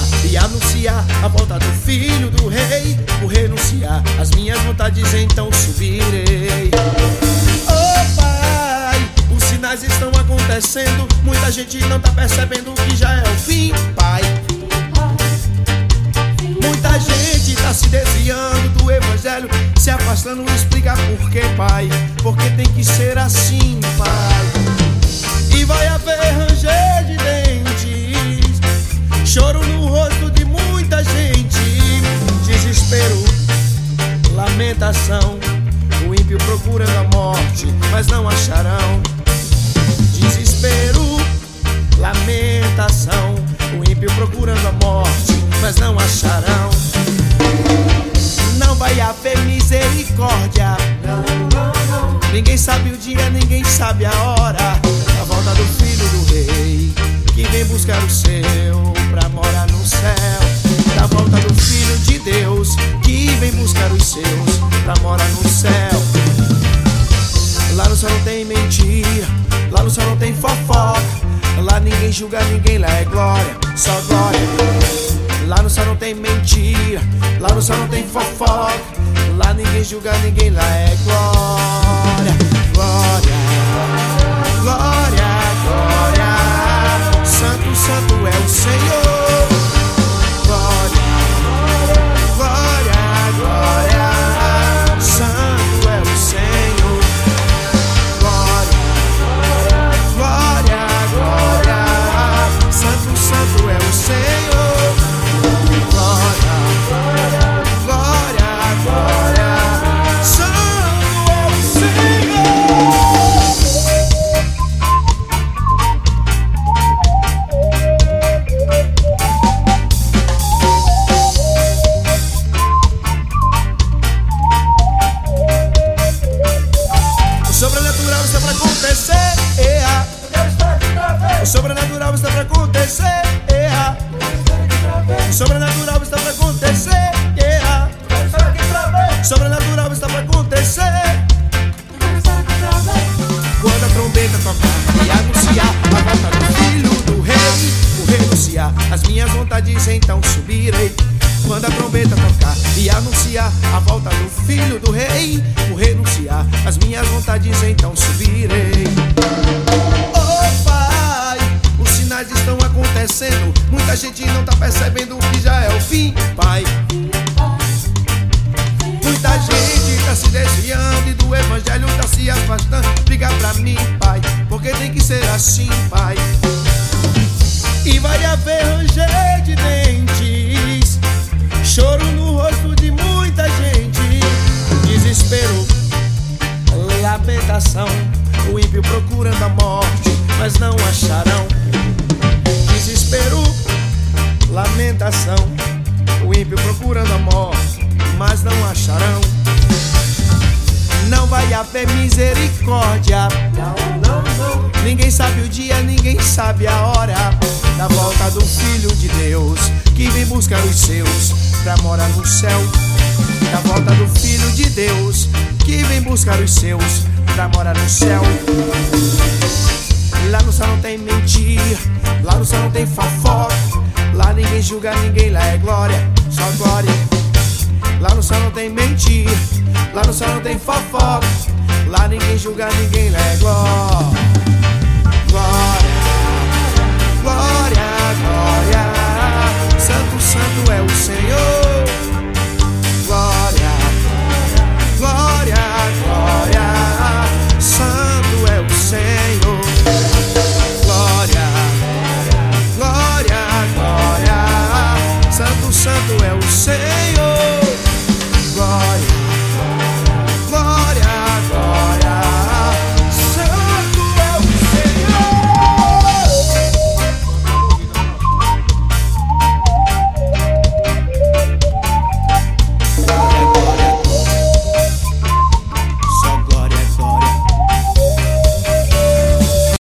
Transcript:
e anunciar a volta do Filho do Rei. Por renunciar às minhas vontades, então subirei. Oh Pai, os sinais estão acontecendo, muita gente não tá percebendo que já é o fim, Pai. Muita gente tá se desviando do Evangelho, se afastando, explica por quê, Pai. Porque tem que ser assim, Pai. E vai haver ranger de dentes, choro no rosto de muita gente, desespero, lamentação, o ímpio procurando a morte, mas não acharão. Desespero, lamentação, o ímpio procurando a morte, mas não acharão. Não vai haver misericórdia, ninguém sabe o dia, ninguém sabe a hora da volta do Filho do Rei, que vem buscar o seu pra morar no céu. Da volta do Filho de Deus, que vem buscar os seus pra morar no céu. Lá no céu não tem mentira, lá no céu não tem fofoca, lá ninguém julga ninguém, lá é glória, só glória. Lá no céu não tem mentira, lá no céu não tem fofoca, lá ninguém julga ninguém, lá é glória, glória, glória, glória. Santo, santo é o Senhor. Glória, glória, glória. Santo é o Senhor. Glória, glória, glória. Santo, santo é o Senhor. O sobrenatural está pra acontecer, o sobrenatural está pra acontecer, o sobrenatural está pra acontecer. Quando a trombeta tocar e anunciar a volta do Filho do Rei, por renunciar às minhas vontades, então subirei. Quando a trombeta tocar e anunciar a volta do Filho do Rei, por renunciar às minhas vontades, então subirei. Oh Pai, os sinais estão acontecendo, muita gente não tá percebendo que já é o fim, Pai. Muita gente tá se desviando e do Evangelho tá se afastando. Liga pra mim, Pai, porque tem que ser assim, Pai. E vai haver ranger de dentes, choro no rosto de muita gente, desespero, lamentação, o ímpio procurando a morte, mas não acharão. Desespero, lamentação, o ímpio procurando a morte, mas não acharão. Não vai haver misericórdia, ninguém sabe o dia, ninguém sabe a hora da volta do Filho de Deus, que vem buscar os seus pra morar no céu. Da volta do Filho de Deus, que vem buscar os seus pra morar no céu. Lá no céu não tem mentira, lá no céu não tem fofoca, lá ninguém julga ninguém, lá é glória, só glória. Lá no céu não tem mentira, lá no céu não tem fofoca, lá ninguém julga ninguém, lá é glória, glória.